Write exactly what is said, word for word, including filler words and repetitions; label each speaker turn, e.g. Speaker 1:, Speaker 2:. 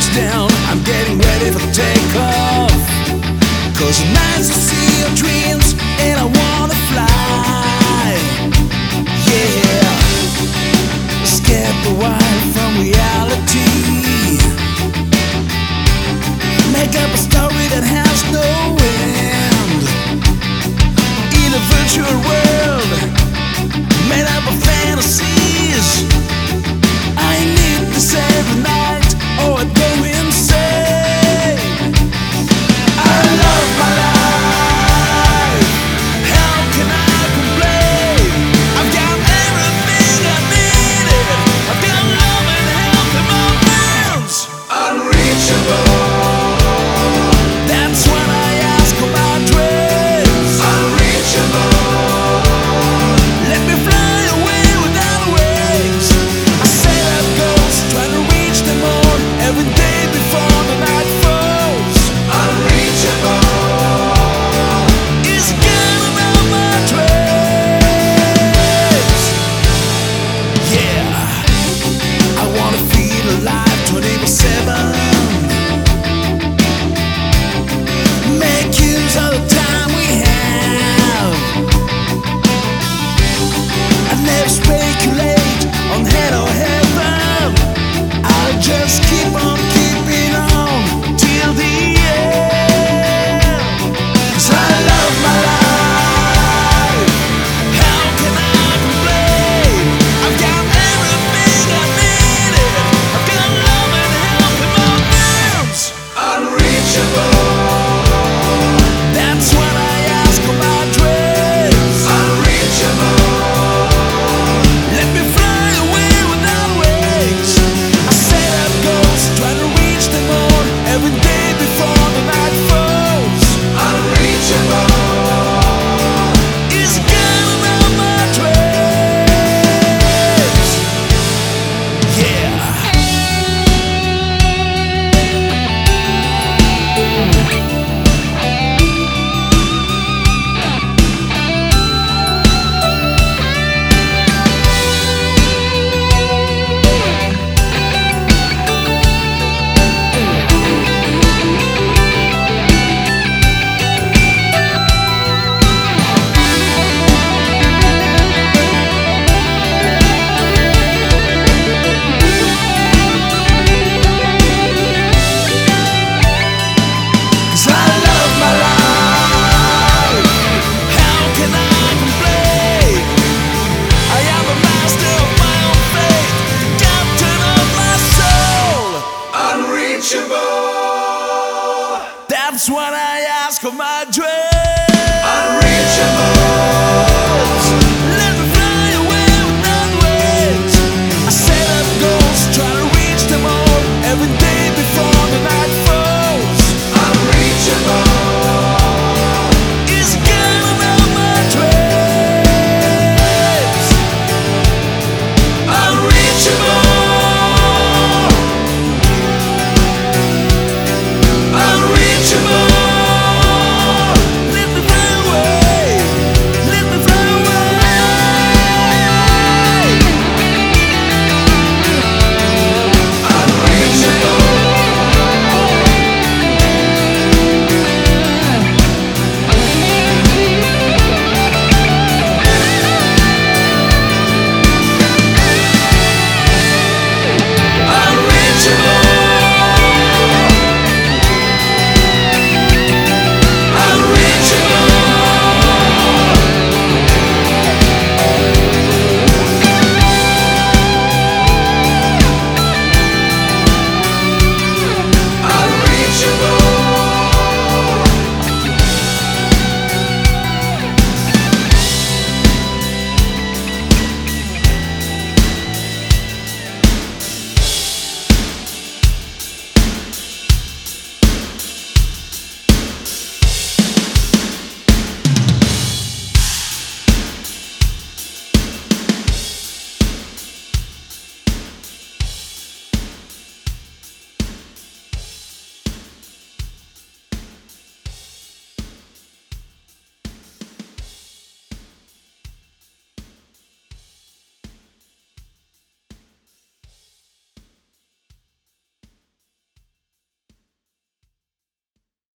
Speaker 1: touchdown, I'm getting ready for takeoff. Cause tonight's to see your dreams, and I wanna fly. Yeah, escape a while from reality. Make up a story that has no end. In a virtual world made up of fantasies. I need to save the night or I'd go insane. I love my life, how can I complain? I've got everything I needed. I've got love and health in my hands. Unreachable, that's when I ask for my dreams. Unreachable, let me fly away without wings. I set up goals, trying to reach them all every day before the night falls. Unreachable is getting on my dreams. Yeah, I wanna feel alive twenty-four seven. Make use of the time we have. I never speculate on hell or heaven. I'll just keep on keeping on till the end. 'Cause I love my life, how can I complain? I've got everything I needed. I've got love and health in my hands. Unreachable, that's when I ask for my dreams. Unreachable, let me fly away without wings. I set up goals, try to reach them all every day before the night falls. Unreachable is getting on my dreams. Yeah. Cause I love my life, how can I complain? I am a master of my own fate, captain of my soul. Unreachable, that's what I